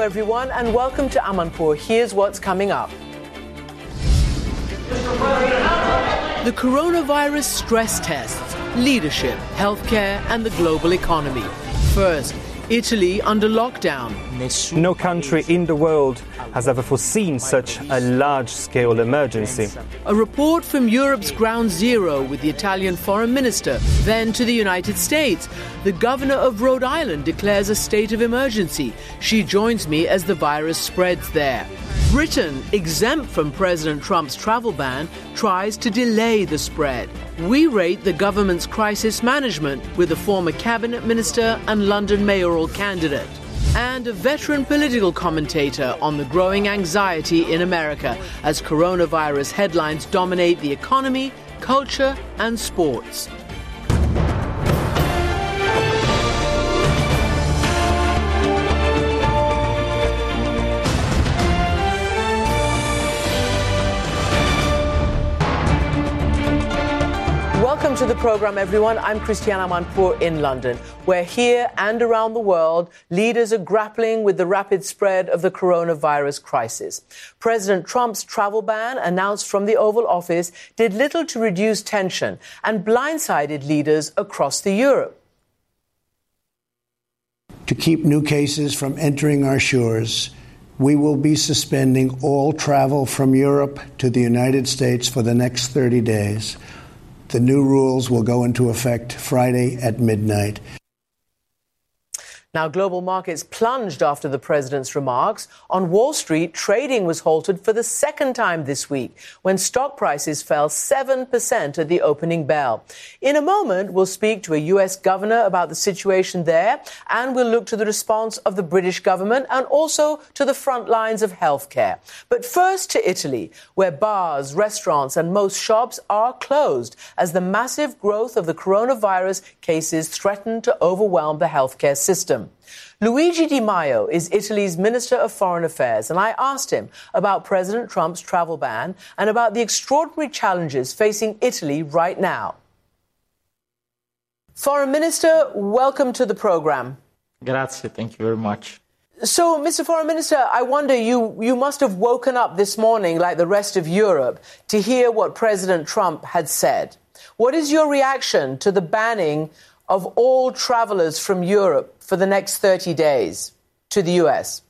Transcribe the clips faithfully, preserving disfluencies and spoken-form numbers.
everyone, and welcome to Amanpour. Here's what's coming up. The coronavirus stress tests, leadership, healthcare, and the global economy. First, Italy under lockdown. No country in the world has ever foreseen such a large-scale emergency. A report from Europe's ground zero with the Italian foreign minister. Then to the United States. The governor of Rhode Island declares a state of emergency. She joins me as the virus spreads there. Britain, exempt from President Trump's travel ban, tries to delay the spread. We rate the government's crisis management with a former cabinet minister and London mayoral candidate. And a veteran political commentator on the growing anxiety in America as coronavirus headlines dominate the economy, culture, and sports. Welcome to the program, everyone. I'm Christiane Amanpour in London, where here and around the world, leaders are grappling with the rapid spread of the coronavirus crisis. President Trump's travel ban, announced from the Oval Office, did little to reduce tension and blindsided leaders across the Europe. To keep new cases from entering our shores, we will be suspending all travel from Europe to the United States for the next thirty days. The new rules will go into effect Friday at midnight. Now, global markets plunged after the president's remarks. On Wall Street, trading was halted for the second time this week when stock prices fell seven percent at the opening bell. In a moment, we'll speak to a U S governor about the situation there, and we'll look to the response of the British government and also to the front lines of healthcare. But first to Italy, where bars, restaurants and most shops are closed as the massive growth of the coronavirus cases threaten to overwhelm the healthcare system. Luigi Di Maio is Italy's Minister of Foreign Affairs, and I asked him about President Trump's travel ban and about the extraordinary challenges facing Italy right now. Foreign Minister, welcome to the program. Grazie, thank you very much. So, Mister Foreign Minister, I wonder, you, you must have woken up this morning, like the rest of Europe, to hear what President Trump had said. What is your reaction to the banning of all travellers from Europe for the next thirty days to the U S?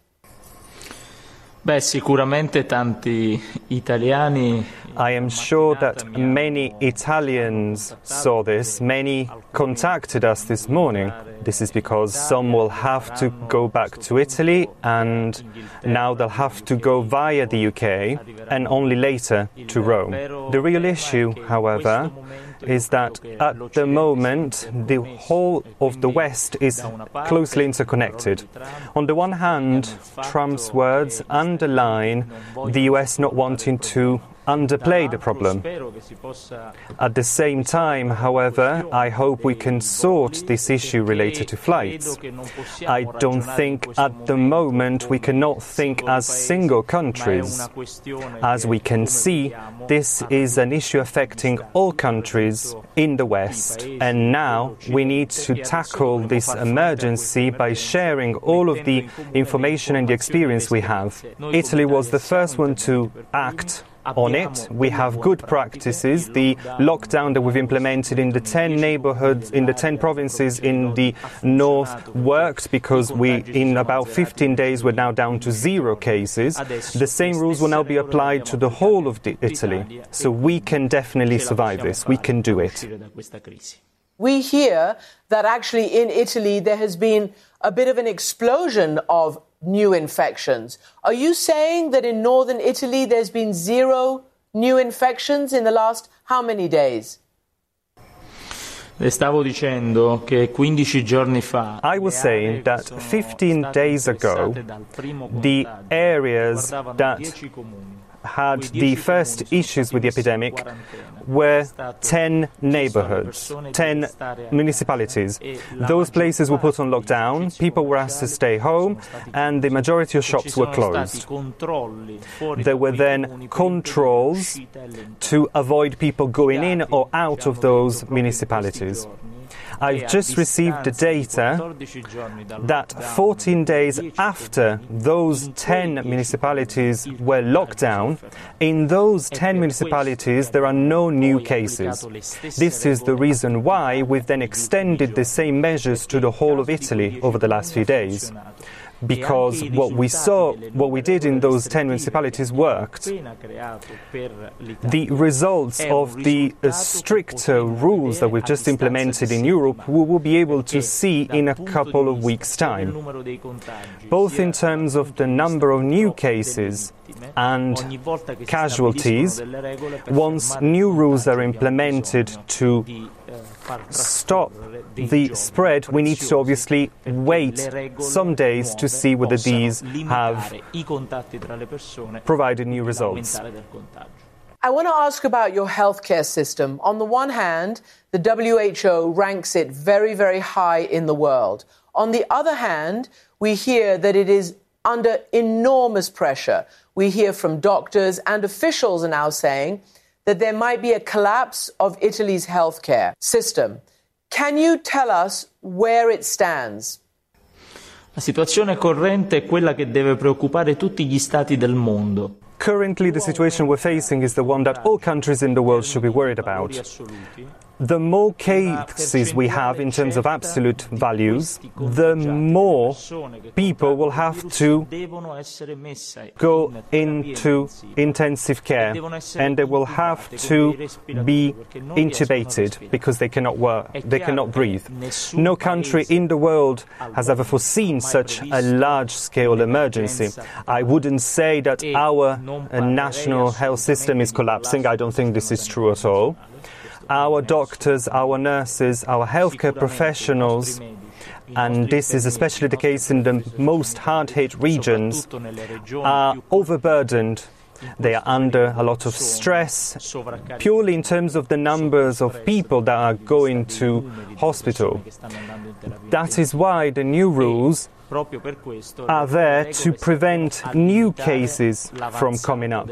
Beh, sicuramente tanti italiani. I am sure that many Italians saw this. Many contacted us this morning. This is because some will have to go back to Italy, and now they'll have to go via the U K and only later to Rome. The real issue, however, is that at the moment the whole of the West is closely interconnected. On the one hand, Trump's words underline the U S not wanting to underplay the problem. At the same time, however, I hope we can sort this issue related to flights. I don't think at the moment we cannot think as single countries. As we can see, this is an issue affecting all countries in the West, and now we need to tackle this emergency by sharing all of the information and the experience we have. Italy was the first one to act on it. We have good practices. The lockdown that we've implemented in the ten neighborhoods, in the ten provinces in the north worked because we, in about fifteen days, we're now down to zero cases. The same rules will now be applied to the whole of the Italy. So we can definitely survive this. We can do it. We hear that actually in Italy there has been a bit of an explosion of new infections. Are you saying that in northern Italy there's been zero new infections in the last how many days? Le stavo dicendo che quindici giorni fa. I was saying that fifteen days ago, the areas that had the first issues with the epidemic were ten neighborhoods, ten municipalities. Those places were put on lockdown, people were asked to stay home, and the majority of shops were closed. There were then controls to avoid people going in or out of those municipalities. I've just received the data that fourteen days after those ten municipalities were locked down, in those ten municipalities there are no new cases. This is the reason why we've then extended the same measures to the whole of Italy over the last few days. Because what we saw, what we did in those ten municipalities worked. The results of the uh, stricter rules that we've just implemented in Europe we will be able to see in a couple of weeks' time, both in terms of the number of new cases and casualties. Once new rules are implemented to stop the spread, we need to obviously wait some days to see whether these have provided new results. I want to ask about your healthcare system. On the one hand, the W H O ranks it very, very high in the world. On the other hand, we hear that it is under enormous pressure. We hear from doctors, and officials are now saying that there might be a collapse of Italy's healthcare system. Can you tell us where it stands? La situazione corrente è quella che deve preoccupare tutti gli stati del mondo. Currently, the situation we're facing is the one that all countries in the world should be worried about. The more cases we have in terms of absolute values, the more people will have to go into intensive care, and they will have to be intubated because they cannot work, they cannot breathe. No country in the world has ever foreseen such a large-scale emergency. I wouldn't say that our national health system is collapsing. I don't think this is true at all. Our doctors, our nurses, our healthcare professionals, and this is especially the case in the most hard-hit regions, are overburdened. They are under a lot of stress, purely in terms of the numbers of people that are going to hospital. That is why the new rules are there to prevent new cases from coming up.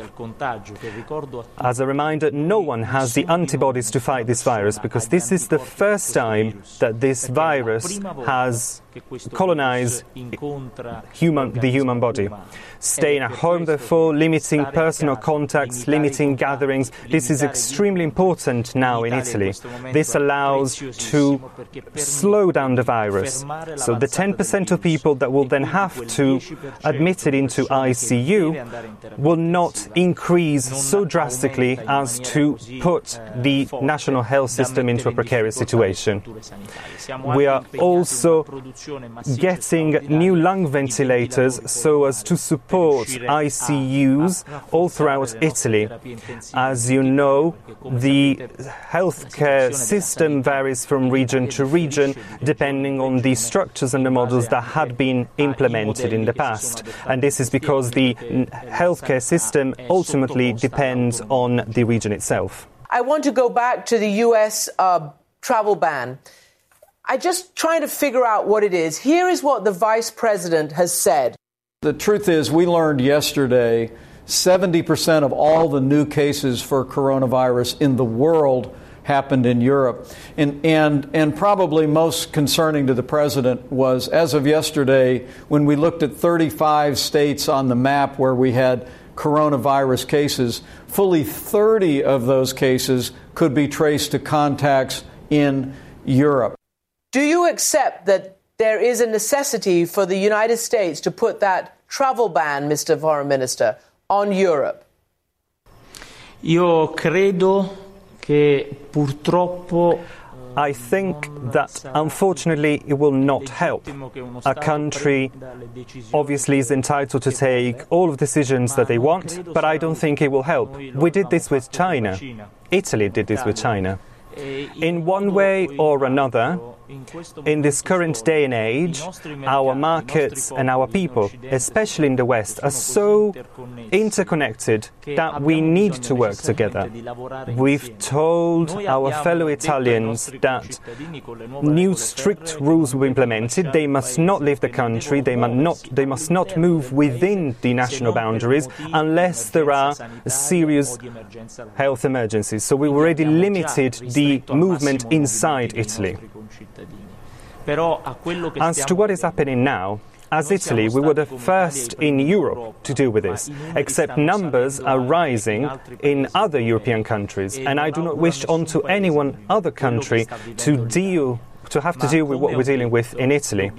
As a reminder, no one has the antibodies to fight this virus, because this is the first time that this virus has colonized human, the human body. Staying at home, therefore, limiting personal contacts, limiting gatherings. This is extremely important now in Italy. This allows to slow down the virus. So the ten percent of people that will then have to admit it into I C U will not increase so drastically as to put the national health system into a precarious situation. We are also getting new lung ventilators so as to support I C Us all throughout Italy. As you know, the healthcare system varies from region to region depending on the structures and the models that had been implemented in the past. And this is because the healthcare system ultimately depends on the region itself. I want to go back to the U S uh, travel ban. I'm just trying to figure out what it is. Here is what the vice president has said. The truth is, we learned yesterday seventy percent of all the new cases for coronavirus in the world happened in Europe. And, and, and probably most concerning to the president was, as of yesterday, when we looked at thirty-five states on the map where we had coronavirus cases, fully thirty of those cases could be traced to contacts in Europe. Do you accept that there is a necessity for the United States to put that travel ban, Mister Foreign Minister, on Europe? Io credo che purtroppo I think that, unfortunately, it will not help. A country obviously is entitled to take all of the decisions that they want, but I don't think it will help. We did this with China. Italy did this with China. In one way or another, in this current day and age, our markets and our people, especially in the West, are so interconnected that we need to work together. We've told our fellow Italians that new strict rules will be implemented. They must not leave the country, they must not, they must not move within the national boundaries unless there are serious health emergencies. So we already limited the movement inside Italy. As to what is happening now, as Italy, we were the first in Europe to deal with this, except numbers are rising in other European countries, and I do not wish onto any one other country to deal to have to deal with what we're dealing with in Italy.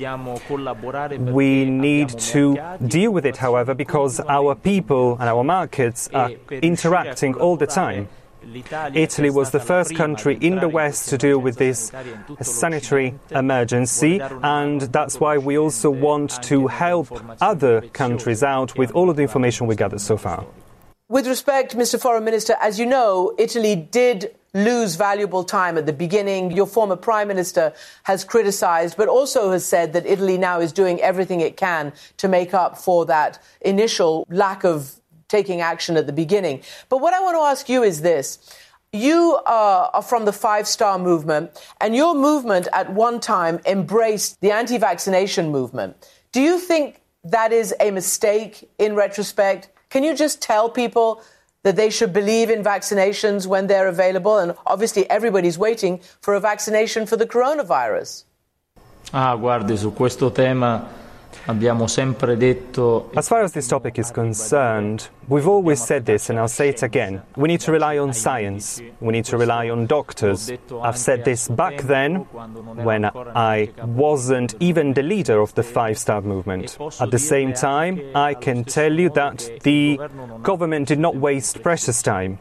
We need to deal with it, however, because our people and our markets are interacting all the time. Italy was the first country in the West to deal with this sanitary emergency, and that's why we also want to help other countries out with all of the information we gathered so far. With respect, Mister Foreign Minister, as you know, Italy did lose valuable time at the beginning. Your former Prime Minister has criticised, but also has said that Italy now is doing everything it can to make up for that initial lack of taking action at the beginning. But what I want to ask you is this. You uh, are from the Five Star Movement, and your movement at one time embraced the anti-vaccination movement. Do you think that is a mistake in retrospect? Can you just tell people that they should believe in vaccinations when they're available? And obviously everybody's waiting for a vaccination for the coronavirus. Ah, guardi, su questo tema abbiamo sempre detto. As far as this topic is concerned, we've always said this, and I'll say it again. We need to rely on science. We need to rely on doctors. I've said this back then, when I wasn't even the leader of the Five Star Movement. At the same time, I can tell you that the government did not waste precious time.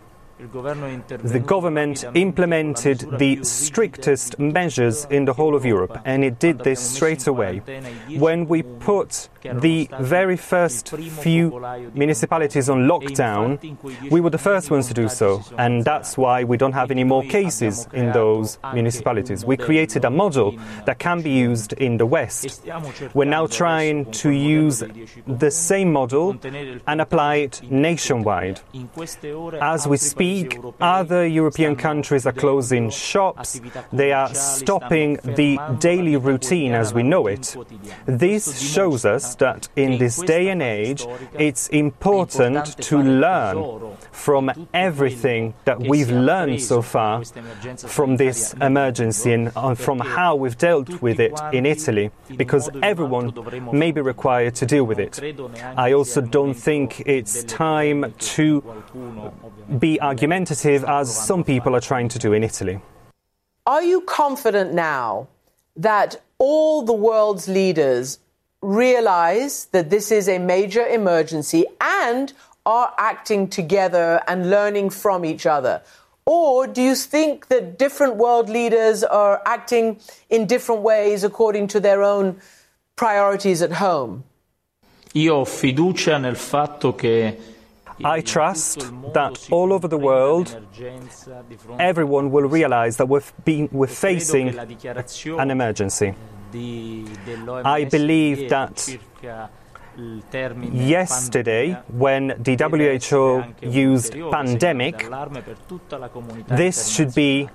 The government implemented the strictest measures in the whole of Europe, and it did this straight away. When we put the very first few municipalities on lockdown, we were the first ones to do so, and that's why we don't have any more cases in those municipalities. We created a model that can be used in the West. We're now trying to use the same model and apply it nationwide. As we speak, other European countries are closing shops. They are stopping the daily routine as we know it. This shows us that in this day and age, it's important to learn from everything that we've learned so far from this emergency and from how we've dealt with it in Italy, because everyone may be required to deal with it. I also don't think it's time to be argumentative as some people are trying to do in Italy. Are you confident now that all the world's leaders realize that this is a major emergency and are acting together and learning from each other? Or do you think that different world leaders are acting in different ways according to their own priorities at home? Io ho fiducia nel fatto che I trust that all over the world, everyone will realize that we've been, we're facing an emergency. I believe that yesterday, when the W H O used pandemic, this should be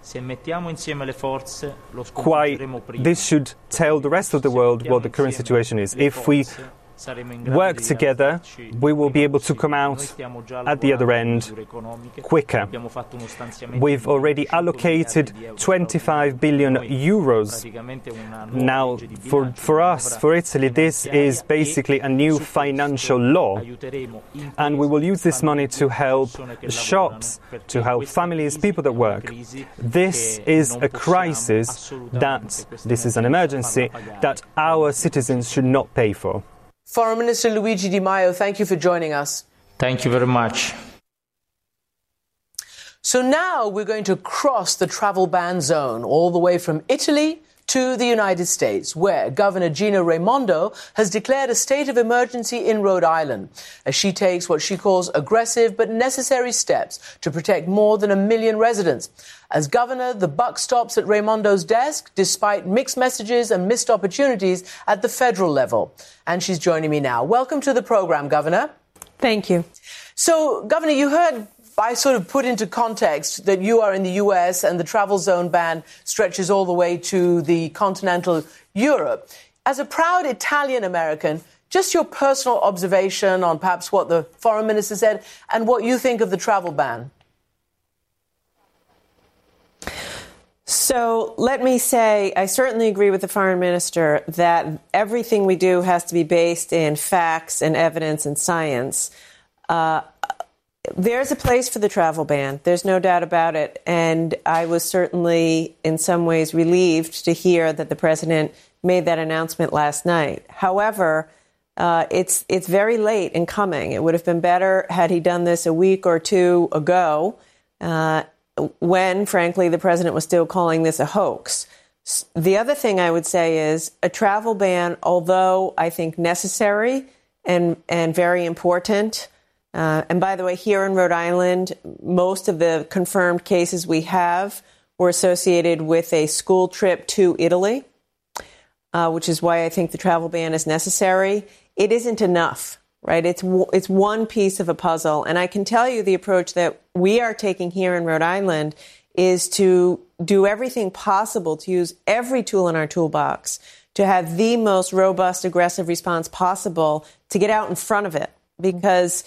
quite, this should tell the rest of the world what the current situation is. If we work together, we will be able to come out at the other end quicker. We've already allocated twenty-five billion euros. Now, for, for us, for Italy, this is basically a new financial law. And we will use this money to help shops, to help families, people that work. This is a crisis that, this is an emergency, that our citizens should not pay for. Foreign Minister Luigi Di Maio, thank you for joining us. Thank you very much. So now we're going to cross the travel ban zone all the way from Italy to the United States, where Governor Gina Raimondo has declared a state of emergency in Rhode Island as she takes what she calls aggressive but necessary steps to protect more than a million residents. As governor, the buck stops at Raimondo's desk, despite mixed messages and missed opportunities at the federal level. And she's joining me now. Welcome to the program, Governor. Thank you. So, Governor, you heard I sort of put into context that you are in the U S and the travel zone ban stretches all the way to the continental Europe. As a proud Italian American, just your personal observation on perhaps what the foreign minister said and what you think of the travel ban. So let me say, I certainly agree with the foreign minister that everything we do has to be based in facts and evidence and science. Uh, there's a place for the travel ban. There's no doubt about it. And I was certainly in some ways relieved to hear that the president made that announcement last night. However, uh, it's it's very late in coming. It would have been better had he done this a week or two ago, uh, when, frankly, the president was still calling this a hoax. The other thing I would say is a travel ban, although I think necessary and and very important. Uh, and by the way, here in Rhode Island, most of the confirmed cases we have were associated with a school trip to Italy, uh, which is why I think the travel ban is necessary. It isn't enough, right? It's it's one piece of a puzzle. And I can tell you the approach that we are taking here in Rhode Island is to do everything possible to use every tool in our toolbox to have the most robust, aggressive response possible to get out in front of it, because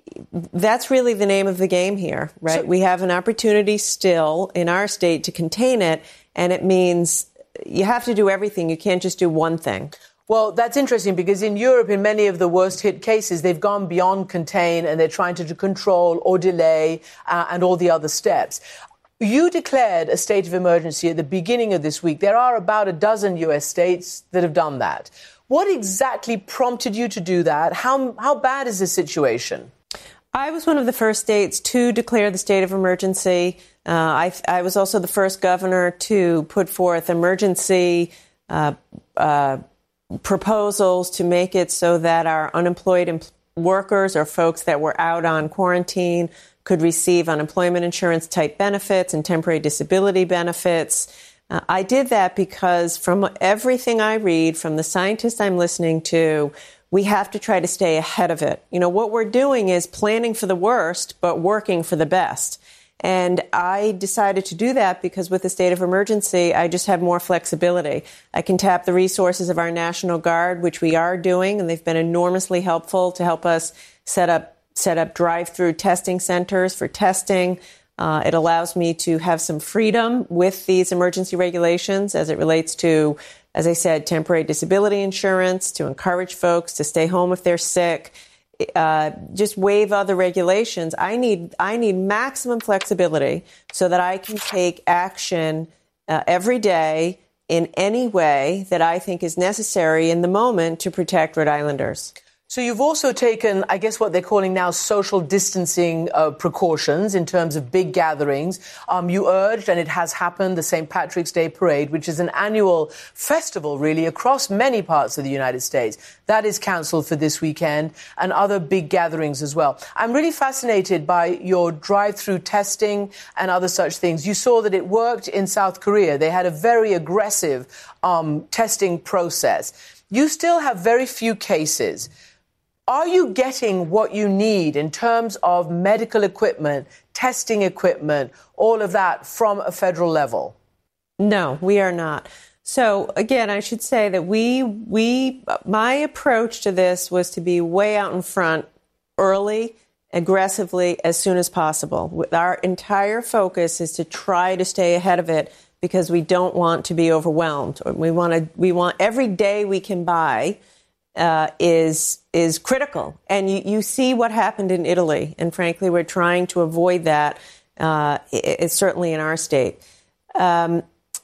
that's really the name of the game here, right? So, we have an opportunity still in our state to contain it, and it means you have to do everything. You can't just do one thing. Well, that's interesting because in Europe, in many of the worst hit cases, they've gone beyond contain and they're trying to control or delay uh, and all the other steps. You declared a state of emergency at the beginning of this week. There are about a dozen U S states that have done that. What exactly prompted you to do that? How, how bad is the situation? I was one of the first states to declare the state of emergency. Uh, I, I was also the first governor to put forth emergency uh, uh, proposals to make it so that our unemployed em- workers or folks that were out on quarantine could receive unemployment insurance type benefits and temporary disability benefits. Uh, I did that because from everything I read, from the scientists I'm listening to, we have to try to stay ahead of it. You know, what we're doing is planning for the worst, but working for the best. And I decided to do that because with the state of emergency, I just have more flexibility. I can tap the resources of our National Guard, which we are doing, and they've been enormously helpful to help us set up set up drive-through testing centers for testing. Uh, it allows me to have some freedom with these emergency regulations as it relates to, as I said, temporary disability insurance, to encourage folks to stay home if they're sick. Uh, just waive other regulations. I need I need maximum flexibility so that I can take action uh, every day in any way that I think is necessary in the moment to protect Rhode Islanders. So you've also taken, I guess, what they're calling now social distancing uh, precautions in terms of big gatherings. Um, you urged, and it has happened, the Saint Patrick's Day Parade, which is an annual festival, really, across many parts of the United States. That is cancelled for this weekend, and other big gatherings as well. I'm really fascinated by your drive-through testing and other such things. You saw that it worked in South Korea. They had a very aggressive um, testing process. You still have very few cases. Are you getting what you need in terms of medical equipment, testing equipment, all of that from a federal level? No, we are not. So, again, I should say that we, we, my approach to this was to be way out in front early, aggressively, as soon as possible. Our entire focus is to try to stay ahead of it because we don't want to be overwhelmed. We want to, we want every day we can buy Uh, is is critical. And you, you see what happened in Italy. And frankly, we're trying to avoid that, uh, it, it's certainly in our state. Um,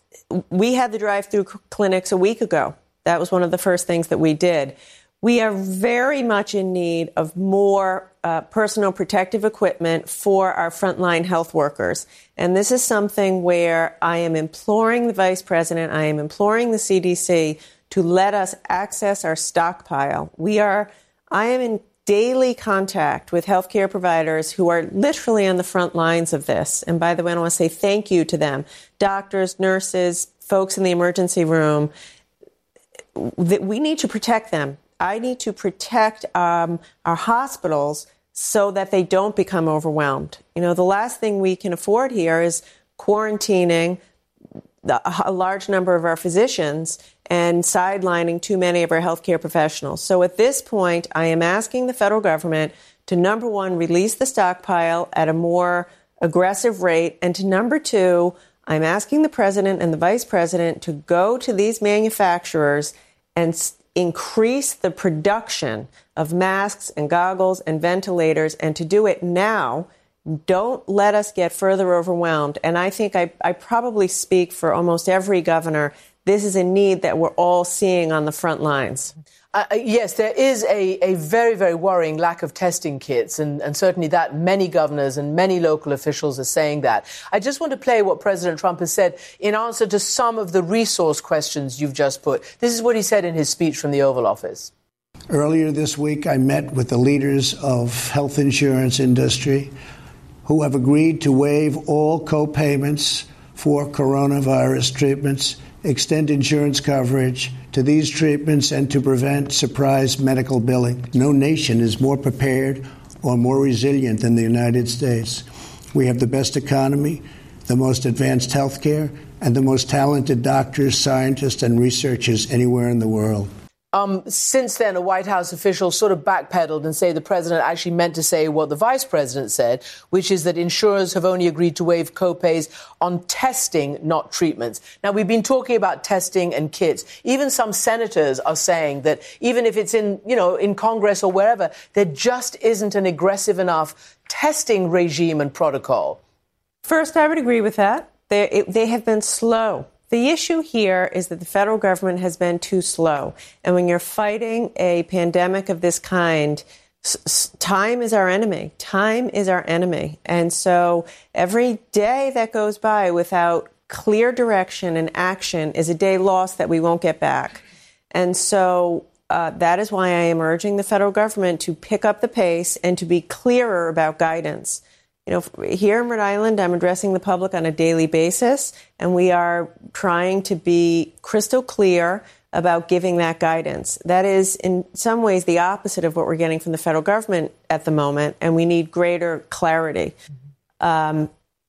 we had the drive-through clinics a week ago. That was one of the first things that we did. We are very much in need of more uh, personal protective equipment for our frontline health workers. And this is something where I am imploring the vice president, I am imploring the C D C to let us access our stockpile. We are, I am in daily contact with healthcare providers who are literally on the front lines of this. And by the way, I want to say thank you to them. Doctors, nurses, folks in the emergency room. That we need to protect them. I need to protect um, our hospitals so that they don't become overwhelmed. You know, the last thing we can afford here is quarantining the, a large number of our physicians and sidelining too many of our healthcare professionals. So at this point, I am asking the federal government to, number one, release the stockpile at a more aggressive rate, and to, number two, I'm asking the president and the vice president to go to these manufacturers and s- increase the production of masks and goggles and ventilators, and to do it now. Don't let us get further overwhelmed. And I think I, I probably speak for almost every governor. This is a need that we're all seeing on the front lines. Uh, yes, there is a, a very, very worrying lack of testing kits, and, and certainly that many governors and many local officials are saying that. I just want to play what President Trump has said in answer to some of the resource questions you've just put. This is what he said in his speech from the Oval Office. Earlier this week, I met with the leaders of health insurance industry who have agreed to waive all co-payments for coronavirus treatments, extend insurance coverage to these treatments, and to prevent surprise medical billing. No nation is more prepared or more resilient than the United States. We have the best economy, the most advanced health care, and the most talented doctors, scientists, and researchers anywhere in the world. Um, since then, a White House official sort of backpedaled and say the president actually meant to say what the vice president said, which is that insurers have only agreed to waive copays on testing, not treatments. Now, we've been talking about testing and kits. Even some senators are saying that even if it's in, you know, in Congress or wherever, there just isn't an aggressive enough testing regime and protocol. First, I would agree with that. They, it, they have been slow. The issue here is that the federal government has been too slow. And when you're fighting a pandemic of this kind, s- s- time is our enemy. Time is our enemy. And so every day that goes by without clear direction and action is a day lost that we won't get back. And so uh, that is why I am urging the federal government to pick up the pace and to be clearer about guidance. You know, here in Rhode Island, I'm addressing the public on a daily basis, and we are trying to be crystal clear about giving that guidance. That is, in some ways, the opposite of what we're getting from the federal government at the moment, and we need greater clarity. Um,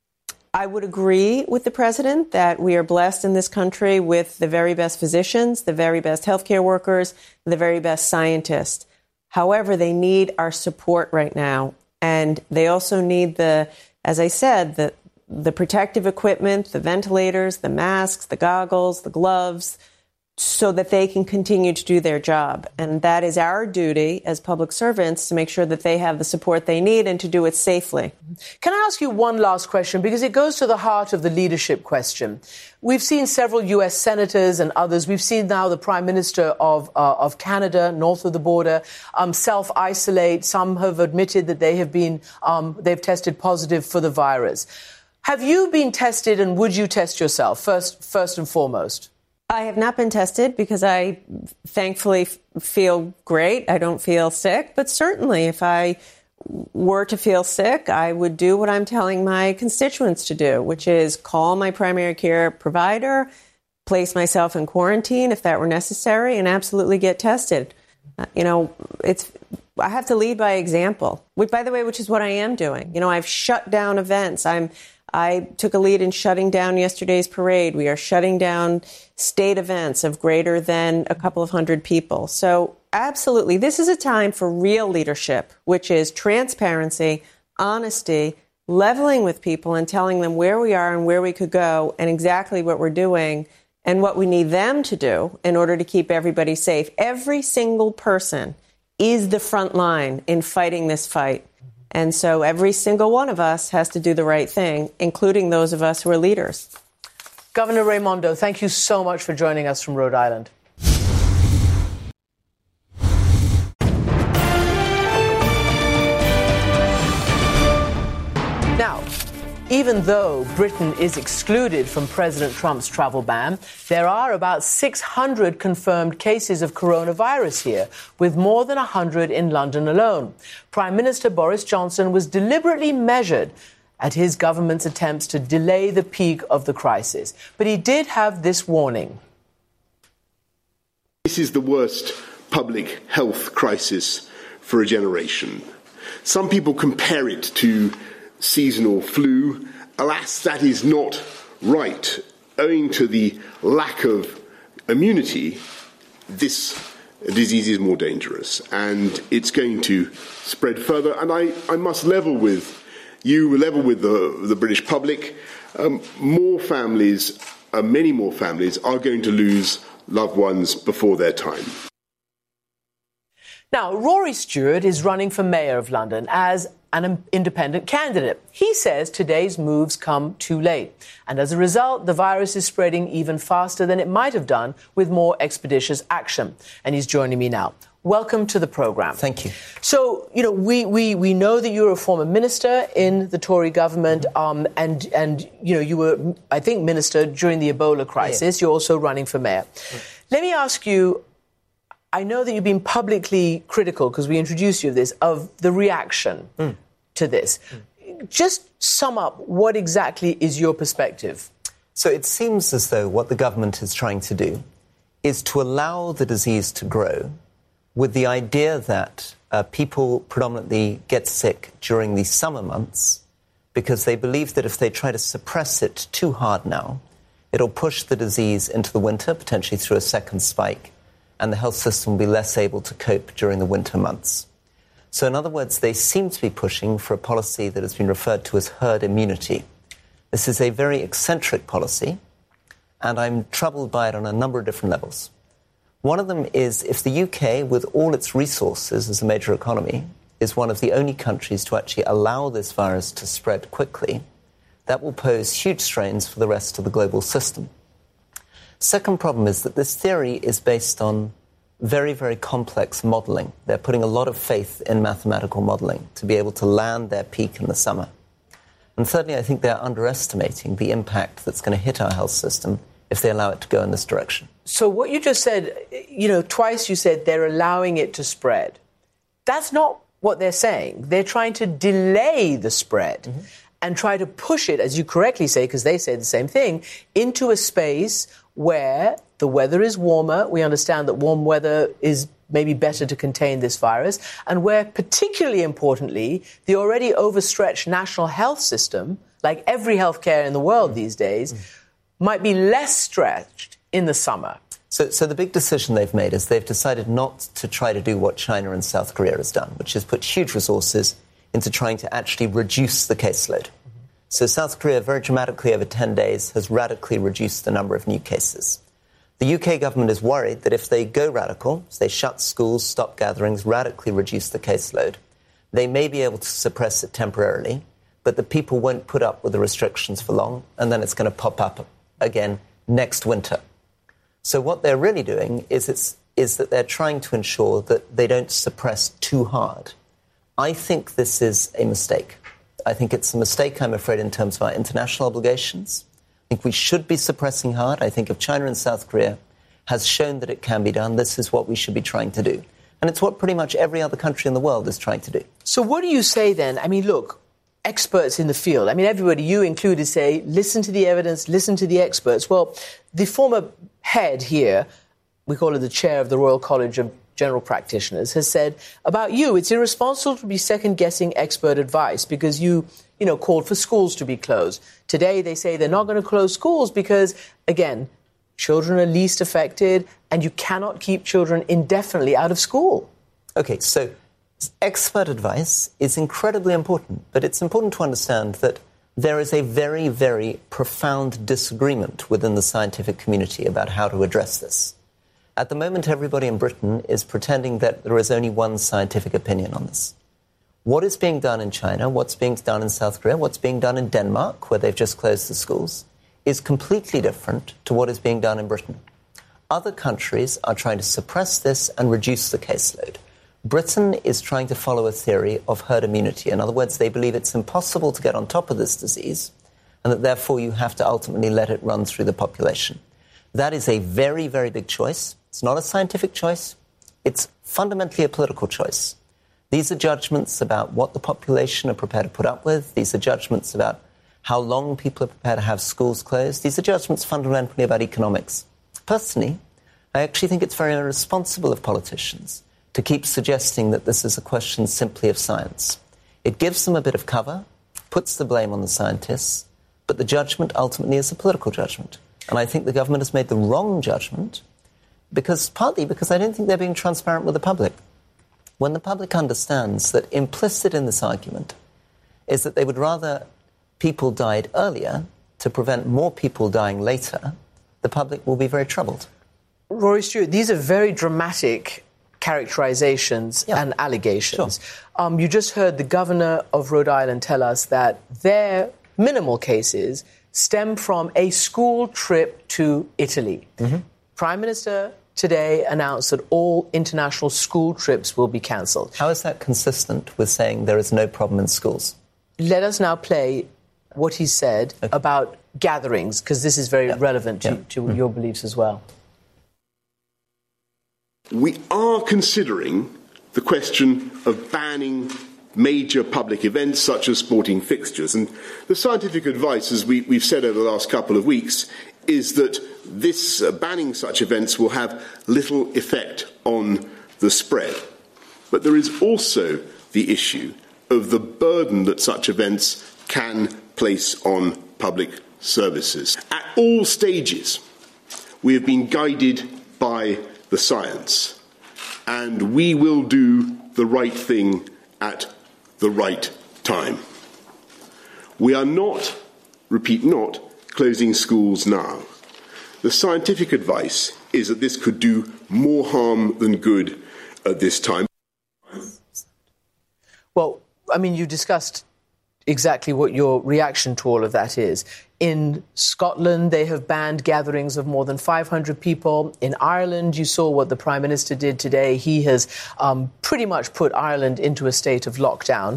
I would agree with the president that we are blessed in this country with the very best physicians, the very best healthcare workers, the very best scientists. However, they need our support right now. And they also need the, as I said, the the protective equipment, the ventilators, the masks, the goggles, the gloves, so that they can continue to do their job. And that is our duty as public servants to make sure that they have the support they need and to do it safely. Can I ask you one last question? Because it goes to the heart of the leadership question. We've seen several U S senators and others. We've seen now the Prime Minister of uh, of Canada, north of the border, um, self-isolate. Some have admitted that they have been um, they've tested positive for the virus. Have you been tested, and would you test yourself first, first and foremost? I have not been tested because I thankfully f- feel great. I don't feel sick. But certainly if I were to feel sick, I would do what I'm telling my constituents to do, which is call my primary care provider, place myself in quarantine if that were necessary, and absolutely get tested. Uh, you know, it's I have to lead by example, which, by the way, which is what I am doing. You know, I've shut down events. I'm I took a lead in shutting down yesterday's parade. We are shutting down state events of greater than a couple of hundred people. So absolutely, this is a time for real leadership, which is transparency, honesty, leveling with people and telling them where we are and where we could go and exactly what we're doing and what we need them to do in order to keep everybody safe. Every single person is the front line in fighting this fight. And so every single one of us has to do the right thing, including those of us who are leaders. Governor Raimondo, thank you so much for joining us from Rhode Island. Now, even though Britain is excluded from President Trump's travel ban, there are about six hundred confirmed cases of coronavirus here, with more than one hundred in London alone. Prime Minister Boris Johnson was deliberately measured at his government's attempts to delay the peak of the crisis. But he did have this warning. This is the worst public health crisis for a generation. Some people compare it to seasonal flu. Alas, that is not right. Owing to the lack of immunity, this disease is more dangerous and it's going to spread further. And I, I must level with you, level with the, the British public. um, more families, uh, many more families, are going to lose loved ones before their time. Now, Rory Stewart is running for Mayor of London as an independent candidate. He says today's moves come too late. And as a result, the virus is spreading even faster than it might have done with more expeditious action. And he's joining me now. Welcome to the programme. Thank you. So, you know, we, we, we know that you're a former minister in the Tory government, um, and, and, you know, you were, I think, minister during the Ebola crisis. Yeah. You're also running for mayor. Mm. Let me ask you, I know that you've been publicly critical, because we introduced you of this, of the reaction mm. to this. Mm. Just sum up, what exactly is your perspective? So it seems as though what the government is trying to do is to allow the disease to grow with the idea that uh, people predominantly get sick during the summer months because they believe that if they try to suppress it too hard now, it'll push the disease into the winter, potentially through a second spike, and the health system will be less able to cope during the winter months. So in other words, they seem to be pushing for a policy that has been referred to as herd immunity. This is a very eccentric policy, and I'm troubled by it on a number of different levels. One of them is if the U K, with all its resources as a major economy, is one of the only countries to actually allow this virus to spread quickly, that will pose huge strains for the rest of the global system. Second problem is that this theory is based on very, very complex modelling. They're putting a lot of faith in mathematical modelling to be able to land their peak in the summer. And thirdly, I think they're underestimating the impact that's going to hit our health system if they allow it to go in this direction. So what you just said, you know, twice you said they're allowing it to spread. That's not what they're saying. They're trying to delay the spread mm-hmm. and try to push it, as you correctly say, because they say the same thing, into a space where the weather is warmer. We understand that warm weather is maybe better to contain this virus, and where, particularly importantly, the already overstretched national health system, like every healthcare in the world mm. these days, mm. might be less stretched in the summer. So, so the big decision they've made is they've decided not to try to do what China and South Korea has done, which is put huge resources into trying to actually reduce the caseload. Mm-hmm. So South Korea, very dramatically over ten days, has radically reduced the number of new cases. The U K government is worried that if they go radical, so they shut schools, stop gatherings, radically reduce the caseload, they may be able to suppress it temporarily, but the people won't put up with the restrictions for long, and then it's going to pop up again next winter. So what they're really doing is, it's, is that they're trying to ensure that they don't suppress too hard. I think this is a mistake. I think it's a mistake, I'm afraid, in terms of our international obligations. I think we should be suppressing hard. I think if China and South Korea has shown that it can be done, this is what we should be trying to do. And it's what pretty much every other country in the world is trying to do. So what do you say then? I mean, look, experts in the field, I mean, everybody, you included, say, listen to the evidence, listen to the experts. Well, the former head here, we call it the chair of the Royal College of General Practitioners, has said about you, it's irresponsible to be second-guessing expert advice because you, you know, called for schools to be closed. Today, they say they're not going to close schools because, again, children are least affected and you cannot keep children indefinitely out of school. OK, so expert advice is incredibly important, but it's important to understand that there is a very, very profound disagreement within the scientific community about how to address this. At the moment, everybody in Britain is pretending that there is only one scientific opinion on this. What is being done in China, what's being done in South Korea, what's being done in Denmark, where they've just closed the schools, is completely different to what is being done in Britain. Other countries are trying to suppress this and reduce the caseload. Britain is trying to follow a theory of herd immunity. In other words, they believe it's impossible to get on top of this disease and that therefore you have to ultimately let it run through the population. That is a very, very big choice. It's not a scientific choice. It's fundamentally a political choice. These are judgments about what the population are prepared to put up with. These are judgments about how long people are prepared to have schools closed. These are judgments fundamentally about economics. Personally, I actually think it's very irresponsible of politicians to keep suggesting that this is a question simply of science. It gives them a bit of cover, puts the blame on the scientists, but the judgment ultimately is a political judgment. And I think the government has made the wrong judgment, because partly because I don't think they're being transparent with the public. When the public understands that implicit in this argument is that they would rather people died earlier to prevent more people dying later, the public will be very troubled. Rory Stewart, these are very dramatic characterizations yeah. and allegations. Sure. Um, you just heard the governor of Rhode Island tell us that their minimal cases stem from a school trip to Italy. Mm-hmm. Prime Minister today announced that all international school trips will be cancelled. How is that consistent with saying there is no problem in schools? Let us now play what he said okay. about gatherings, because this is very yeah. relevant to, yeah. to mm-hmm. your beliefs as well. We are considering the question of banning major public events such as sporting fixtures. And the scientific advice, as we, we've said over the last couple of weeks, is that this uh, banning such events will have little effect on the spread. But there is also the issue of the burden that such events can place on public services. At all stages, we have been guided by the science, and we will do the right thing at the right time. We are not, repeat not, closing schools now. The scientific advice is that this could do more harm than good at this time. Well, I mean, you discussed exactly what your reaction to all of that is. In Scotland, they have banned gatherings of more than five hundred people. In Ireland, you saw what the Prime Minister did today. He has um, pretty much put Ireland into a state of lockdown.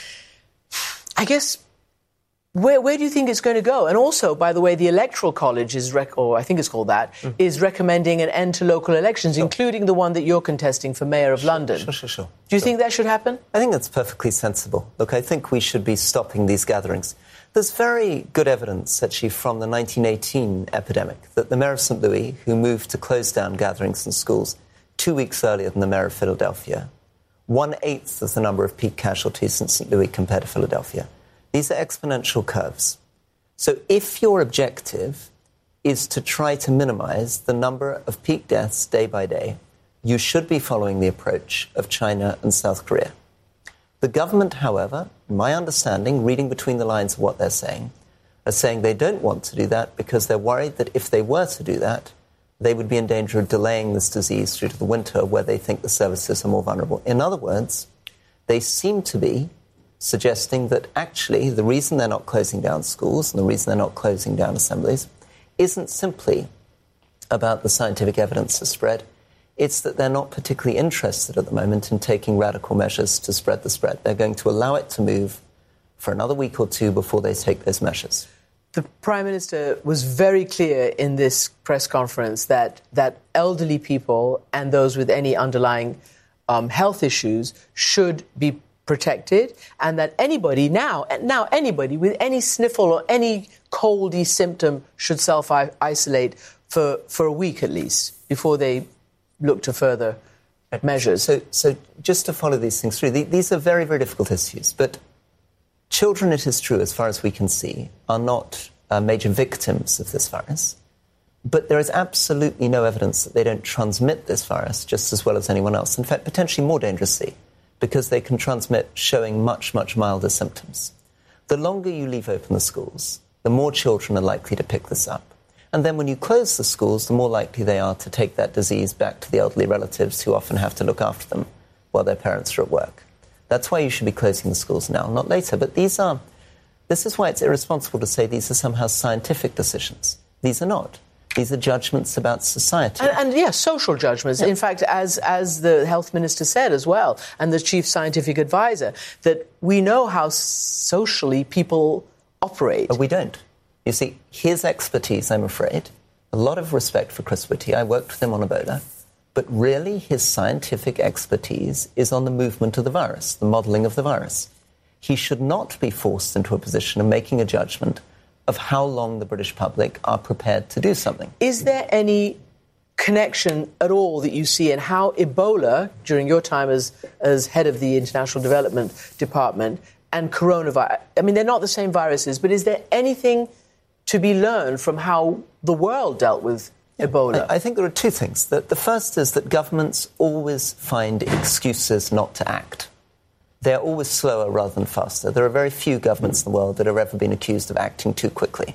I guess, where, where do you think it's going to go? And also, by the way, the Electoral College is, rec- or I think it's called that, mm. is recommending an end to local elections, sure. including the one that you're contesting for Mayor of sure, London. Sure, sure, sure. Do you sure. think that should happen? I think that's perfectly sensible. Look, I think we should be stopping these gatherings. There's very good evidence, actually, from the nineteen eighteen epidemic that the Mayor of Saint Louis, who moved to close down gatherings in schools two weeks earlier than the Mayor of Philadelphia, one-eighth of the number of peak casualties in Saint Louis compared to Philadelphia. These are exponential curves. So if your objective is to try to minimize the number of peak deaths day by day, you should be following the approach of China and South Korea. The government, however, my understanding, reading between the lines of what they're saying, are saying they don't want to do that because they're worried that if they were to do that, they would be in danger of delaying this disease through to the winter where they think the services are more vulnerable. In other words, they seem to be suggesting that actually the reason they're not closing down schools and the reason they're not closing down assemblies isn't simply about the scientific evidence of spread. It's that they're not particularly interested at the moment in taking radical measures to spread the spread. They're going to allow it to move for another week or two before they take those measures. The Prime Minister was very clear in this press conference that, that elderly people and those with any underlying um, health issues should be protected, and that anybody now, now anybody with any sniffle or any coldy symptom should self-isolate for, for a week at least before they look to further measures. So, so just to follow these things through, these are very, very difficult issues. But children, it is true, as far as we can see, are not uh, major victims of this virus. But there is absolutely no evidence that they don't transmit this virus just as well as anyone else. In fact, potentially more dangerously, because they can transmit showing much, much milder symptoms. The longer you leave open the schools, the more children are likely to pick this up. And then when you close the schools, the more likely they are to take that disease back to the elderly relatives who often have to look after them while their parents are at work. That's why you should be closing the schools now, not later. But these are, this is why it's irresponsible to say these are somehow scientific decisions. These are not. These are judgments about society. And, and yes, yeah, social judgments. Yeah. In fact, as as the health minister said as well, and the chief scientific advisor, that we know how socially people operate. But we don't. You see, his expertise, I'm afraid, a lot of respect for Chris Whitty. I worked with him on Ebola. But really, his scientific expertise is on the movement of the virus, the modelling of the virus. He should not be forced into a position of making a judgment of how long the British public are prepared to do something. Is there any connection at all that you see in how Ebola, during your time as, as head of the International Development Department, and coronavirus, I mean, they're not the same viruses, but is there anything to be learned from how the world dealt with Ebola? I, I think there are two things. The, the first is that governments always find excuses not to act. They're always slower rather than faster. There are very few governments in the world that have ever been accused of acting too quickly.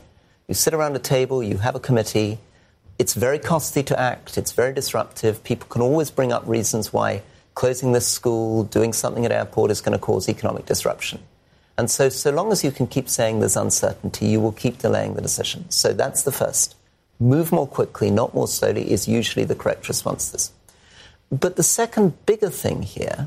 You sit around a table, you have a committee. It's very costly to act. It's very disruptive. People can always bring up reasons why closing this school, doing something at airport is going to cause economic disruption. And so, so long as you can keep saying there's uncertainty, you will keep delaying the decision. So that's the first. Move more quickly, not more slowly, is usually the correct response to this. But the second bigger thing here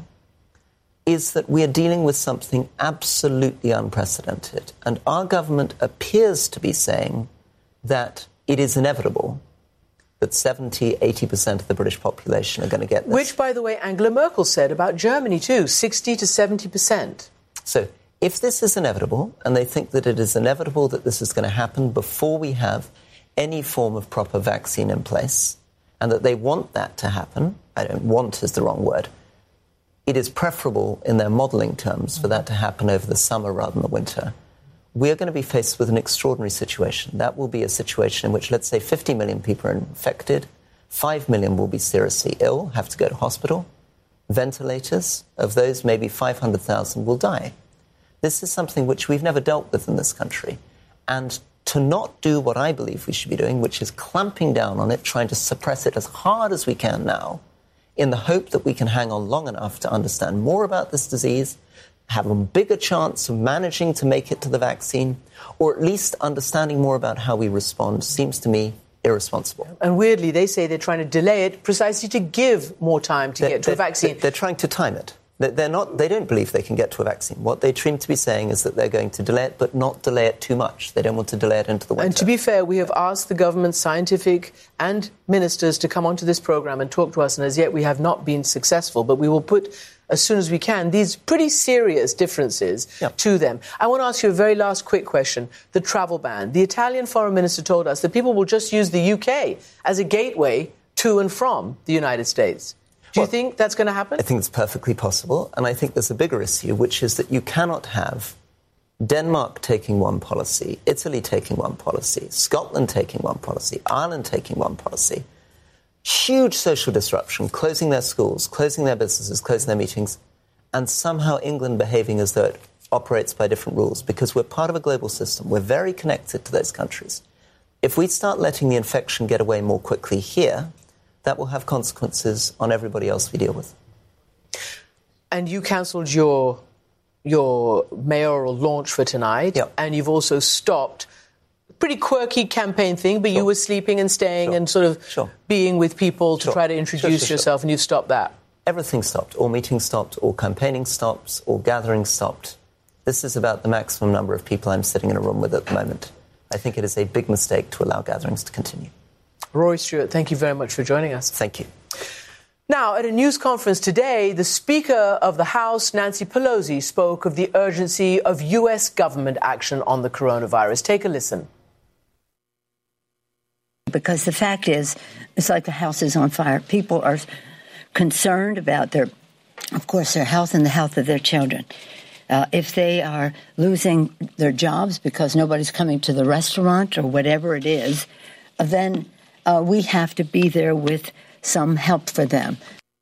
is that we are dealing with something absolutely unprecedented. And our government appears to be saying that it is inevitable that seventy, eighty percent of the British population are going to get this. Which, by the way, Angela Merkel said about Germany, too, sixty to seventy percent. So if this is inevitable, and they think that it is inevitable that this is going to happen before we have any form of proper vaccine in place, and that they want that to happen, I don't want is the wrong word, it is preferable in their modelling terms for that to happen over the summer rather than the winter. We are going to be faced with an extraordinary situation. That will be a situation in which, let's say, fifty million people are infected, five million will be seriously ill, have to go to hospital, ventilators, of those maybe five hundred thousand will die. This is something which we've never dealt with in this country. And to not do what I believe we should be doing, which is clamping down on it, trying to suppress it as hard as we can now, in the hope that we can hang on long enough to understand more about this disease, have a bigger chance of managing to make it to the vaccine, or at least understanding more about how we respond, seems to me irresponsible. And weirdly, they say they're trying to delay it precisely to give more time to they're, get to a vaccine. They're trying to time it. They're not, they don't believe they can get to a vaccine. What they seem to be saying is that they're going to delay it, but not delay it too much. They don't want to delay it into the winter. And to be fair, we have asked the government, scientific and ministers to come onto this programme and talk to us, and as yet we have not been successful. But we will put, as soon as we can, these pretty serious differences yep. to them. I want to ask you a very last quick question. The travel ban. The Italian foreign minister told us that people will just use the U K as a gateway to and from the United States. Do you well, think that's going to happen? I think it's perfectly possible. And I think there's a bigger issue, which is that you cannot have Denmark taking one policy, Italy taking one policy, Scotland taking one policy, Ireland taking one policy. Huge social disruption, closing their schools, closing their businesses, closing their meetings, and somehow England behaving as though it operates by different rules, because we're part of a global system. We're very connected to those countries. If we start letting the infection get away more quickly here, that will have consequences on everybody else we deal with. And you cancelled your your mayoral launch for tonight, yep. and you've also stopped a pretty quirky campaign thing, but sure. you were sleeping and staying sure. and sort of sure. being with people to sure. try to introduce sure, sure, yourself, sure. and you've stopped that. Everything stopped. All meetings stopped, all campaigning stopped, all gatherings stopped. This is about the maximum number of people I'm sitting in a room with at the moment. I think it is a big mistake to allow gatherings to continue. Rory Stewart, thank you very much for joining us. Thank you. Now, at a news conference today, the Speaker of the House, Nancy Pelosi, spoke of the urgency of U S government action on the coronavirus. Take a listen. Because the fact is, it's like the house is on fire. People are concerned about their, of course, their health and the health of their children. Uh, if they are losing their jobs because nobody's coming to the restaurant or whatever it is, then Uh, we have to be there with some help for them.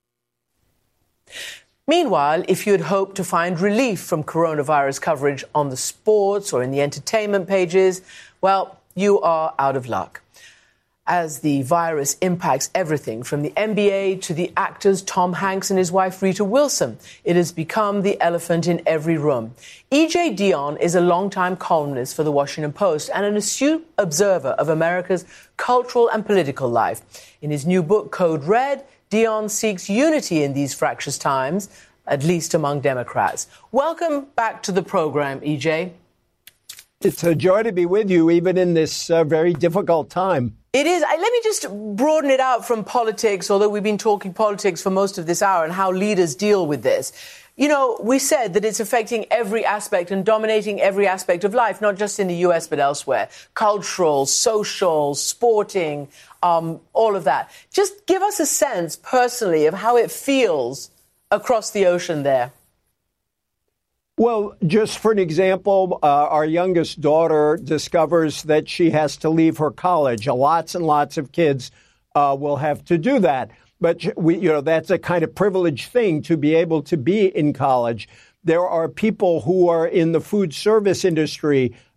Meanwhile, if you had hoped to find relief from coronavirus coverage on the sports or in the entertainment pages, well, you are out of luck. As the virus impacts everything from the N B A to the actors Tom Hanks and his wife Rita Wilson, it has become the elephant in every room. E J Dionne is a longtime columnist for The Washington Post and an astute observer of America's cultural and political life. In his new book, Code Red, Dionne seeks unity in these fractious times, at least among Democrats. Welcome back to the program, E J. It's a joy to be with you, even in this uh, very difficult time. It is. I, let me just broaden it out from politics, although we've been talking politics for most of this hour and how leaders deal with this. You know, we said that it's affecting every aspect and dominating every aspect of life, not just in the U S, but elsewhere. Cultural, social, sporting, um, all of that. Just give us a sense personally of how it feels across the ocean there. Well, just for an example, uh, our youngest daughter discovers that she has to leave her college. Lots and lots of kids uh, will have to do that. But, we, you know, that's a kind of privileged thing to be able to be in college. There are people who are in the food service industry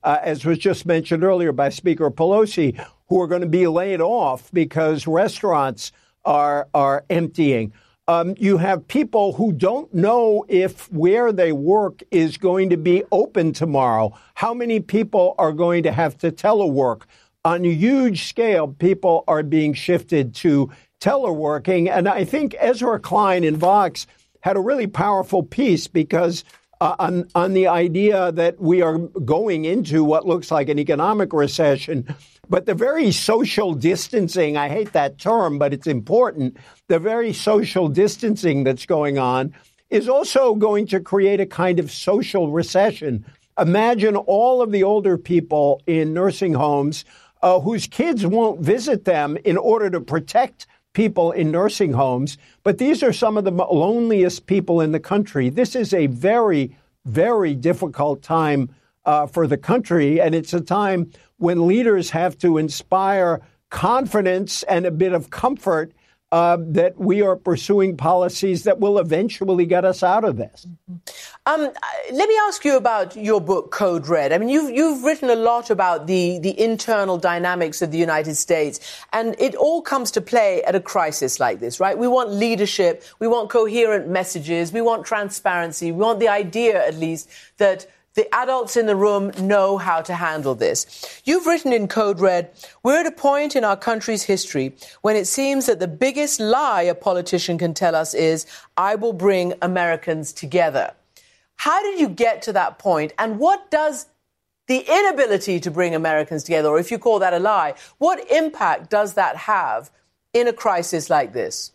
uh, as was just mentioned earlier by Speaker Pelosi, who are going to be laid off because restaurants are are emptying. Um, you have people who don't know if where they work is going to be open tomorrow. How many people are going to have to telework? On a huge scale, people are being shifted to teleworking. And I think Ezra Klein in Vox had a really powerful piece because uh, on, on the idea that we are going into what looks like an economic recession. But the very social distancing, I hate that term, but it's important, the very social distancing that's going on is also going to create a kind of social recession. Imagine all of the older people in nursing homes uh, whose kids won't visit them in order to protect people in nursing homes. But these are some of the loneliest people in the country. This is a very, very difficult time uh, for the country, and it's a time when leaders have to inspire confidence and a bit of comfort uh, that we are pursuing policies that will eventually get us out of this. Um, let me ask you about your book, Code Red. I mean, you've, you've written a lot about the, the internal dynamics of the United States, and it all comes to play at a crisis like this, right? We want leadership, we want coherent messages, we want transparency, we want the idea, at least, that the adults in the room know how to handle this. You've written in Code Red, we're at a point in our country's history when it seems that the biggest lie a politician can tell us is, I will bring Americans together. How did you get to that point? And what does the inability to bring Americans together, or if you call that a lie, what impact does that have in a crisis like this?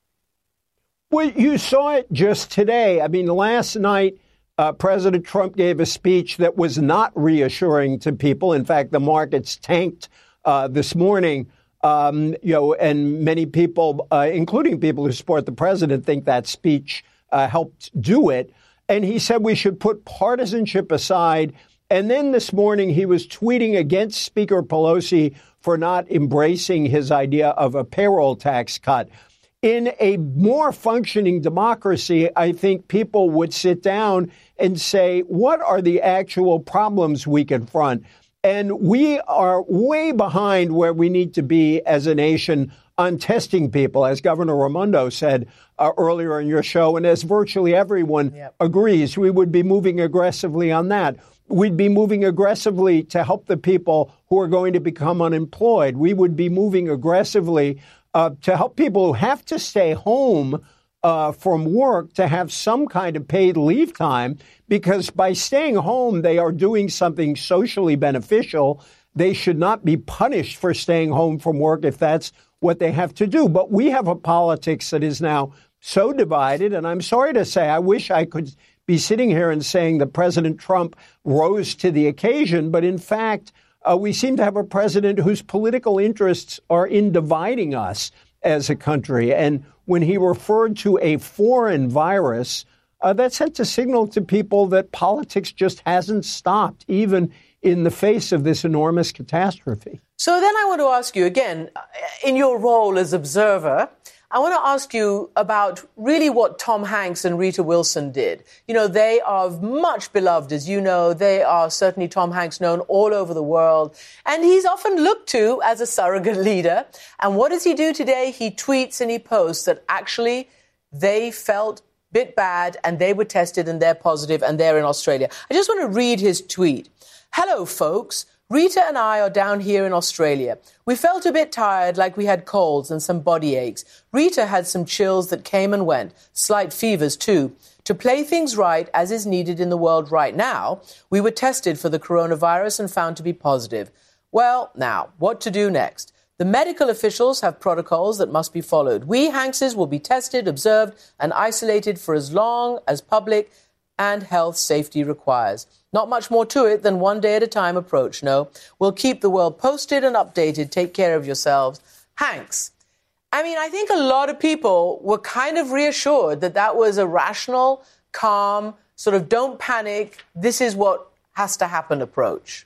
Well, you saw it just today. I mean, last night, Uh, President Trump gave a speech that was not reassuring to people. In fact, the markets tanked uh, this morning, um, you know, and many people, uh, including people who support the president, think that speech uh, helped do it. And he said we should put partisanship aside. And then this morning he was tweeting against Speaker Pelosi for not embracing his idea of a payroll tax cut. In a more functioning democracy, I think people would sit down and say, what are the actual problems we confront? And we are way behind where we need to be as a nation on testing people, as Governor Raimondo said uh, earlier in your show, and as virtually everyone yep. agrees. We would be moving aggressively on that. We'd be moving aggressively to help the people who are going to become unemployed. We would be moving aggressively Uh, to help people who have to stay home uh, from work to have some kind of paid leave time, because by staying home, they are doing something socially beneficial. They should not be punished for staying home from work if that's what they have to do. But we have a politics that is now so divided. And I'm sorry to say, I wish I could be sitting here and saying that President Trump rose to the occasion. But in fact, Uh, we seem to have a president whose political interests are in dividing us as a country. And when he referred to a foreign virus, uh, that sent a signal to people that politics just hasn't stopped, even in the face of this enormous catastrophe. So then I want to ask you again, in your role as observer, I want to ask you about really what Tom Hanks and Rita Wilson did. You know, they are much beloved, as you know. They are certainly, Tom Hanks, known all over the world. And he's often looked to as a surrogate leader. And what does he do today? He tweets and he posts that actually they felt a bit bad and they were tested and they're positive and they're in Australia. I just want to read his tweet. Hello, folks. Rita and I are down here in Australia. We felt a bit tired, like we had colds and some body aches. Rita had some chills that came and went, slight fevers too. To play things right, as is needed in the world right now, we were tested for the coronavirus and found to be positive. Well, now, what to do next? The medical officials have protocols that must be followed. We, Hankses, will be tested, observed and isolated for as long as public and health safety requires. Not much more to it than one day at a time approach, no. We'll keep the world posted and updated. Take care of yourselves. Hanks, I mean, I think a lot of people were kind of reassured that that was a rational, calm, sort of don't panic, this is what has to happen approach.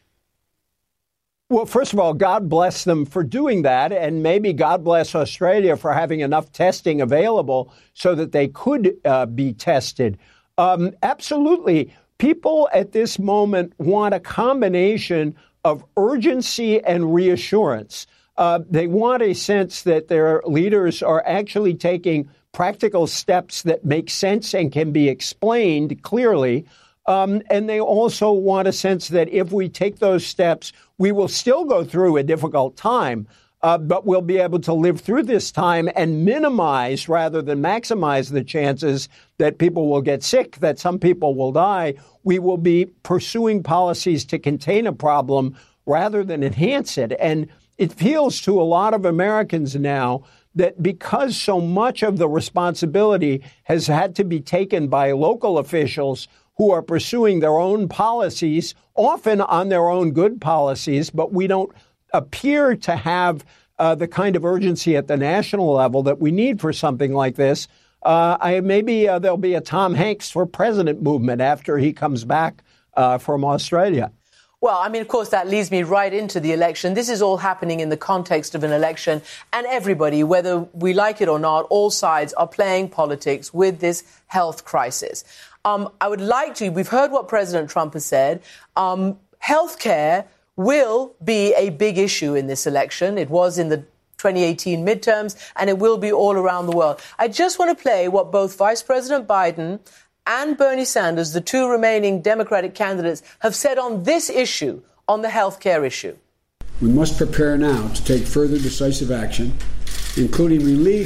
Well, first of all, God bless them for doing that. And maybe God bless Australia for having enough testing available so that they could uh, be tested. Um, absolutely. people at this moment want a combination of urgency and reassurance. Uh, they want a sense that their leaders are actually taking practical steps that make sense and can be explained clearly. Um, and they also want a sense that if we take those steps, we will still go through a difficult time, uh, but we'll be able to live through this time and minimize rather than maximize the chances that people will get sick, that some people will die. We will be pursuing policies to contain a problem rather than enhance it. And it feels to a lot of Americans now that because so much of the responsibility has had to be taken by local officials who are pursuing their own policies, often on their own good policies, but we don't appear to have uh, the kind of urgency at the national level that we need for something like this. Uh, I, maybe uh, there'll be a Tom Hanks for president movement after he comes back uh, from Australia. Well, I mean, of course, that leads me right into the election. This is all happening in the context of an election, and everybody, whether we like it or not, all sides are playing politics with this health crisis. Um, I would like to, we've heard what President Trump has said. Um, healthcare will be a big issue in this election. It was in the twenty eighteen midterms, and it will be all around the world. I just want to play what both Vice President Biden and Bernie Sanders, the two remaining Democratic candidates, have said on this issue, on the health care issue. We must prepare now to take further decisive action, including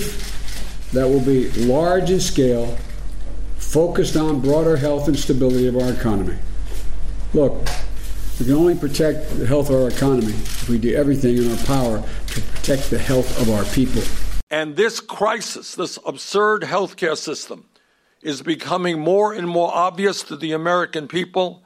relief that will be large in scale, focused on broader health and stability of our economy. Look, we can only protect the health of our economy if we do everything in our power to protect the health of our people. And this crisis, this absurd healthcare system, is becoming more and more obvious to the American people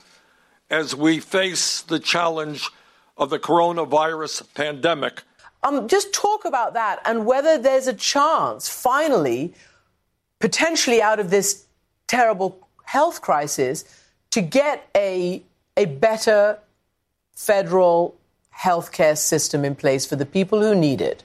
as we face the challenge of the coronavirus pandemic. Um, just talk about that and whether there's a chance, finally, potentially out of this terrible health crisis, to get a, a better federal healthcare system in place for the people who need it.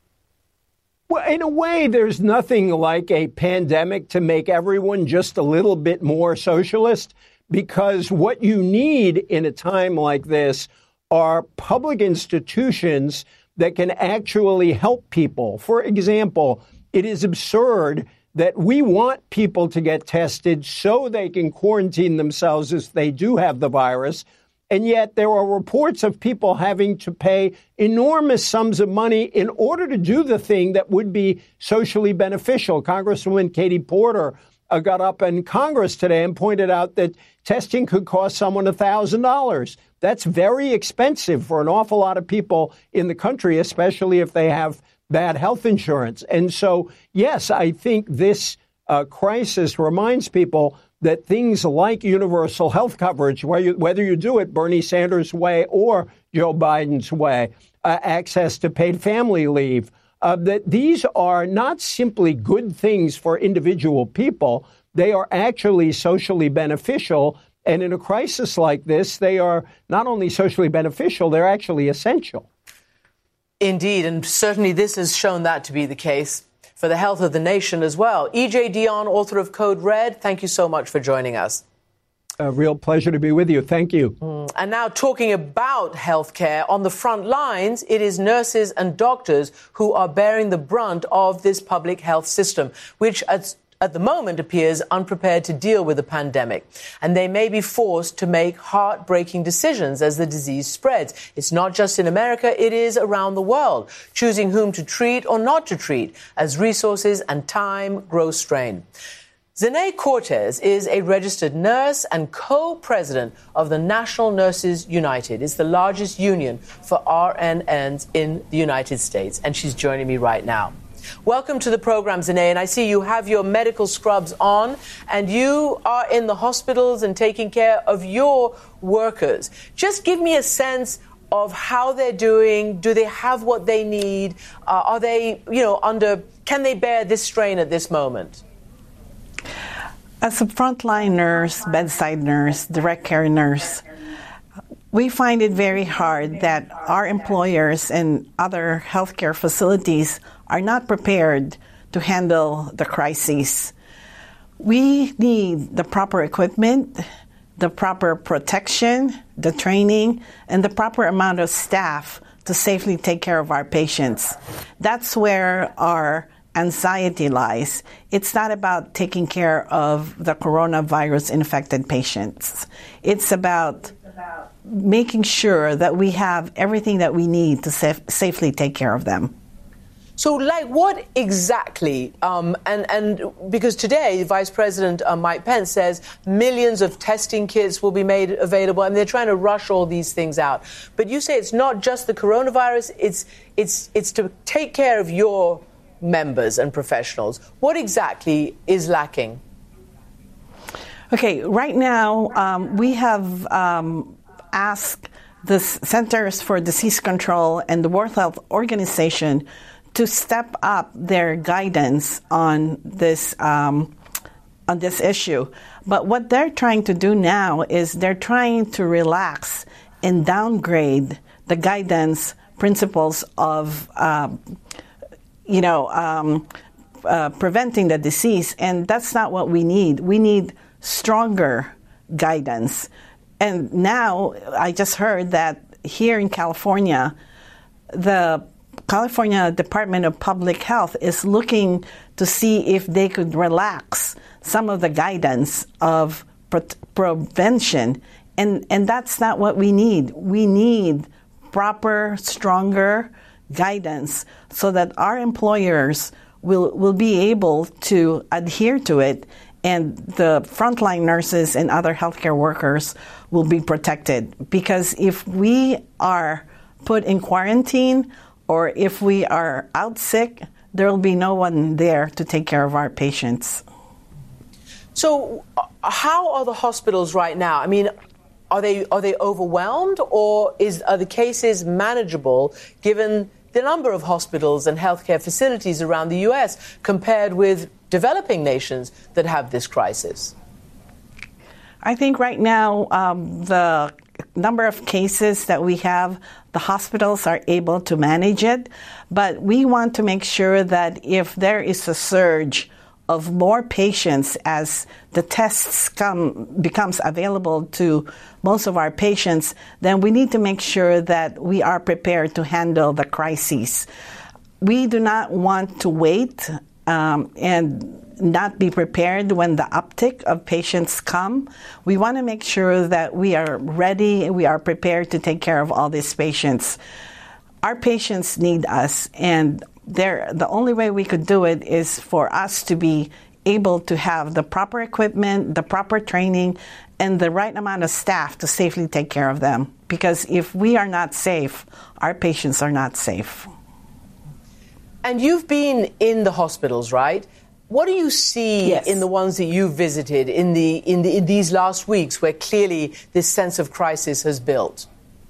Well, in a way, there's nothing like a pandemic to make everyone just a little bit more socialist, because what you need in a time like this are public institutions that can actually help people. For example, it is absurd that we want people to get tested so they can quarantine themselves if they do have the virus. And yet there are reports of people having to pay enormous sums of money in order to do the thing that would be socially beneficial. Congresswoman Katie Porter uh, got up in Congress today and pointed out that testing could cost someone one thousand dollars. That's very expensive for an awful lot of people in the country, especially if they have bad health insurance. And so, yes, I think this uh, crisis reminds people that things like universal health coverage, whether you, whether you do it Bernie Sanders' way or Joe Biden's way, uh, access to paid family leave, uh, that these are not simply good things for individual people. They are actually socially beneficial. And in a crisis like this, they are not only socially beneficial, they're actually essential. Indeed, and certainly this has shown that to be the case for the health of the nation as well. E J Dionne, author of Code Red, thank you so much for joining us. A real pleasure to be with you. Thank you. Mm. And now talking about healthcare, on the front lines, it is nurses and doctors who are bearing the brunt of this public health system, which at at the moment appears unprepared to deal with the pandemic. And they may be forced to make heartbreaking decisions as the disease spreads. It's not just in America, it is around the world, choosing whom to treat or not to treat as resources and time grow strained. Zene Cortez is a registered nurse and co-president of the National Nurses United. It's the largest union for R N Ns in the United States, and she's joining me right now. Welcome to the program, Zene, and I see you have your medical scrubs on, and you are in the hospitals and taking care of your workers. Just give me a sense of how they're doing. Do they have what they need? Uh, are they, you know, under, can they bear this strain at this moment? As a frontline nurse, bedside nurse, direct care nurse, we find it very hard that our employers and other healthcare facilities are not prepared to handle the crises. We need the proper equipment, the proper protection, the training, and the proper amount of staff to safely take care of our patients. That's where our anxiety lies. It's not about taking care of the coronavirus infected patients. It's about making sure that we have everything that we need to saf- safely take care of them. So, like, what exactly, um, and, and because today, Vice President uh, Mike Pence says millions of testing kits will be made available, and they're trying to rush all these things out. But you say it's not just the coronavirus, it's, it's, it's to take care of your members and professionals. What exactly is lacking? Okay, right now, um, we have um, asked the Centers for Disease Control and the World Health Organization to step up their guidance on this um, on this issue. But what they're trying to do now is they're trying to relax and downgrade the guidance principles of, uh, you know, um, uh, preventing the disease. And that's not what we need. We need stronger guidance. And now I just heard that here in California, the California Department of Public Health is looking to see if they could relax some of the guidance of pre- prevention. And, and that's not what we need. We need proper, stronger guidance so that our employers will, will be able to adhere to it, and the frontline nurses and other healthcare workers will be protected. Because if we are put in quarantine, or if we are out sick, there will be no one there to take care of our patients. So how are the hospitals right now? I mean, are they are they overwhelmed, or is are the cases manageable given the number of hospitals and healthcare facilities around the U S compared with developing nations that have this crisis? I think right now um, the number of cases that we have, the hospitals are able to manage it, but we want to make sure that if there is a surge of more patients as the tests come becomes available to most of our patients, then we need to make sure that we are prepared to handle the crises. We do not want to wait um, and not be prepared when the uptick of patients come. We want to make sure that we are ready, we are prepared to take care of all these patients. Our patients need us, and they're, the only way we could do it is for us to be able to have the proper equipment, the proper training, and the right amount of staff to safely take care of them. Because if we are not safe, our patients are not safe. And you've been in the hospitals, right? What do you see yes. in the ones that you visited in the, in the in these last weeks where clearly this sense of crisis has built?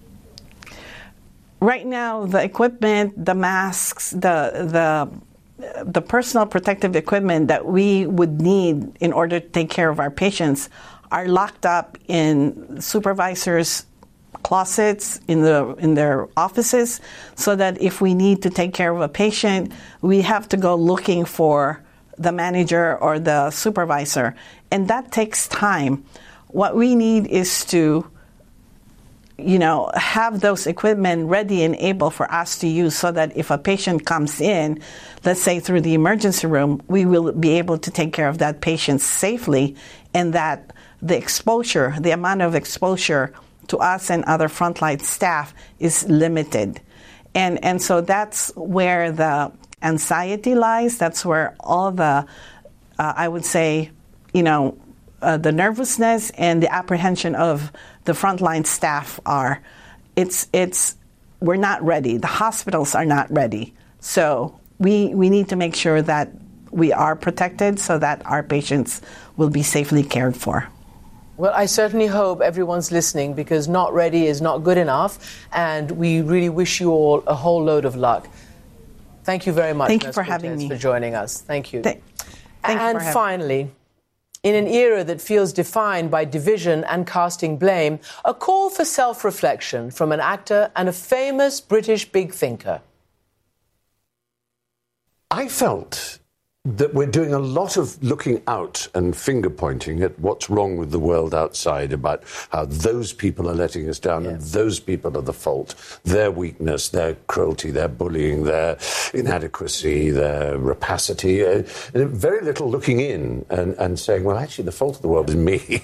Right now, the equipment, the masks, the the the personal protective equipment that we would need in order to take care of our patients are locked up in supervisors' closets in the in their offices, so that if we need to take care of a patient, we have to go looking for the manager or the supervisor, and that takes time. What we need is to, you know, have those equipment ready and able for us to use, so that if a patient comes in, let's say through the emergency room, we will be able to take care of that patient safely, and that the exposure, the amount of exposure to us and other frontline staff is limited. And and so that's where the anxiety lies. That's where all the, uh, I would say, you know, uh, the nervousness and the apprehension of the frontline staff are. It's it's we're not ready. The hospitals are not ready. So we we need to make sure that we are protected so that our patients will be safely cared for. Well, I certainly hope everyone's listening, because not ready is not good enough, and we really wish you all a whole load of luck. Thank you very much, Thank you Nurse for Cortez, having me. for joining us. Thank you. Th- thank and you for having finally, in an era that feels defined by division and casting blame, a call for self-reflection from an actor and a famous British big thinker. I felt that we're doing a lot of looking out and finger pointing at what's wrong with the world outside, about how those people are letting us down, yeah. and those people are the fault, their weakness, their cruelty, their bullying, their inadequacy, their rapacity, uh, and very little looking in and, and saying, well, actually, the fault of the world is me.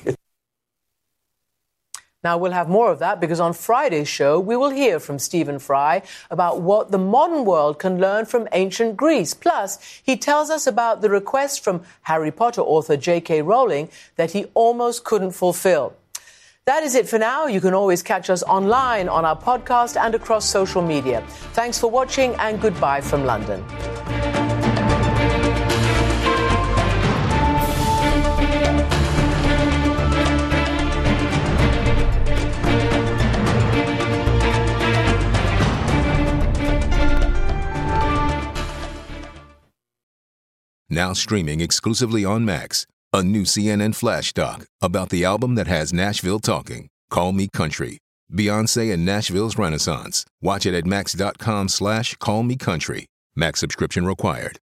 Now, we'll have more of that because on Friday's show, we will hear from Stephen Fry about what the modern world can learn from ancient Greece. Plus, he tells us about the request from Harry Potter author J K Rowling that he almost couldn't fulfill. That is it for now. You can always catch us online on our podcast and across social media. Thanks for watching and goodbye from London. Now streaming exclusively on Max, a new C N N Flash doc about the album that has Nashville talking, Call Me Country, Beyonce and Nashville's Renaissance. Watch it at max.com slash call me country. Max subscription required.